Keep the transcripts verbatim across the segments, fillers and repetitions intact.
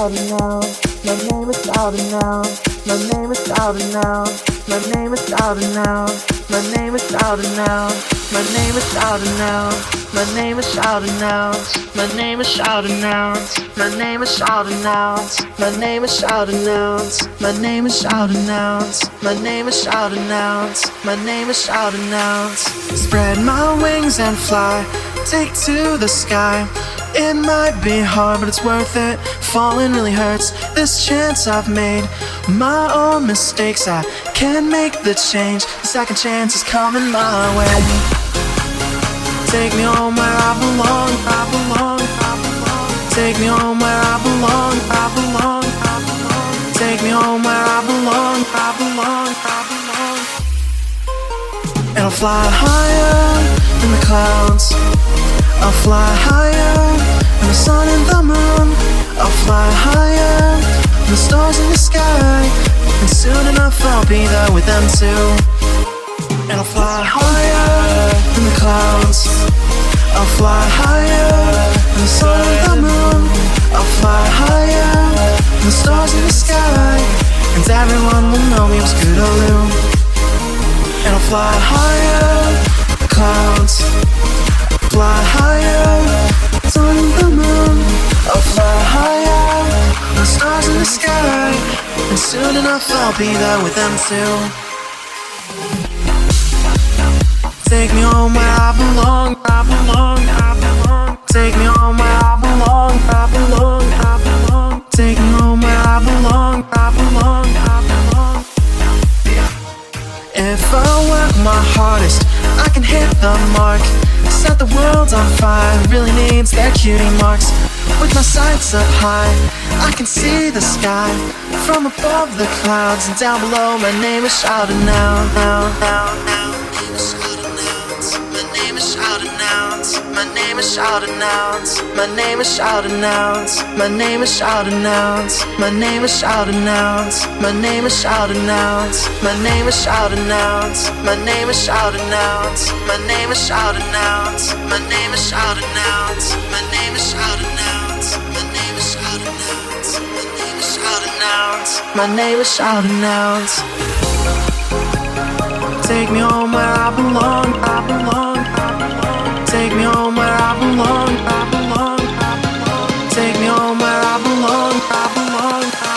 shouting now. My name is shouting now. My name is shouting now. My name is shouting now. My name is shouting now. My name is shouting now. My name is shouting now. My name is shouting now. My name is shouting now. My name is shouting out. My name is shouting out. My name is shouting out. My name is shouting out. Spread my wings and fly. Take to the sky. It might be hard, but it's worth it. Falling really hurts. This chance I've made, my own mistakes, I can make the change. The second chance is coming my way. Take me home where I belong, I belong, I belong. Take me home where I belong, I belong, I belong. Take me home where I belong, I belong, I belong. And I'll fly higher in the clouds. I'll fly higher than the sun and the moon. I'll fly higher than the stars in the sky. And soon enough I'll be there with them too. And I'll fly higher than the clouds. I'll fly higher than the sun and the moon. I'll fly higher than the stars in the sky. And everyone will know me as Scootaloo. And I'll fly higher than the clouds. Fly higher, sun and the moon. I'll fly higher than the stars in the sky. And soon enough I'll be there with them too. Take me home where I belong, I belong, I belong. Take me home where I belong, I belong, I belong. Take me home where I belong, I belong, I belong. If I work my hardest, I can hit the mark. Set the world on fire, really needs their cutie marks. With my sights up high, I can see the sky. From above the clouds and down below, my name is shouting now, now, now, now. My name is shouting out. My name is shouting out. My name is shouting out. My name is shouting out. My name is shouting out. My name is shouting out. My name is shouting out. My name is shouting out. My name is shouting out. My name is shouting out. My name is shouting out. My name is shouting out. My name is shouting out. My name is shouting out. Take me home where I belong, I belong, I belong. Take me home where I belong, I belong, I belong. Take me home where I belong, I belong, I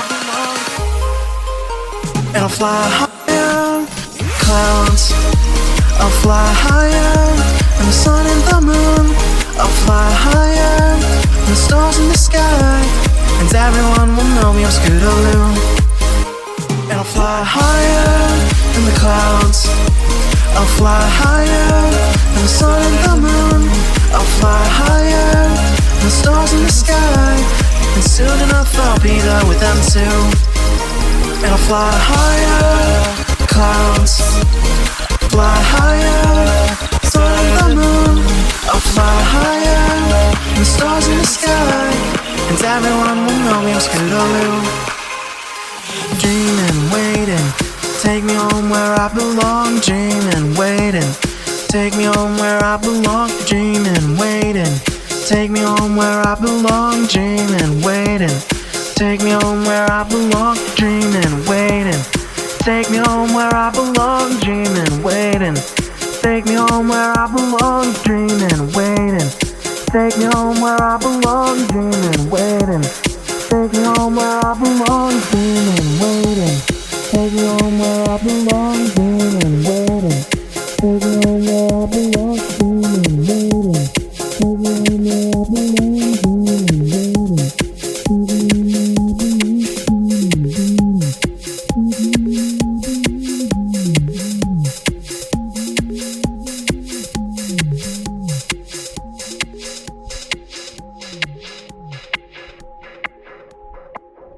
belong. And I'll fly higher, clouds. I'll fly higher than the sun and the moon. I'll fly higher than the stars in the sky. And everyone will know me as Scootaloo. And I'll fly higher in the clouds. I'll fly higher than the sun and the moon. I'll fly higher than the stars in the sky. And soon enough I'll be there with them too. And I'll fly higher, clouds. Fly higher, sun and the moon. I'll fly higher than the stars in the sky. And everyone will know me as Scootaloo. Dreaming, waiting. Take me home where I belong, dreaming, waiting. Take me home where I belong, dreaming, waiting. Take me home where I belong, dreaming, waiting. Take me home where I belong, dreaming, waiting. Take me home where I belong, dreaming, waiting. Take me home where I belong, dreaming, waiting. Take me home where I belong, dreaming, waiting. Take me home where I belong, dreaming, waiting. Take me home where I belong.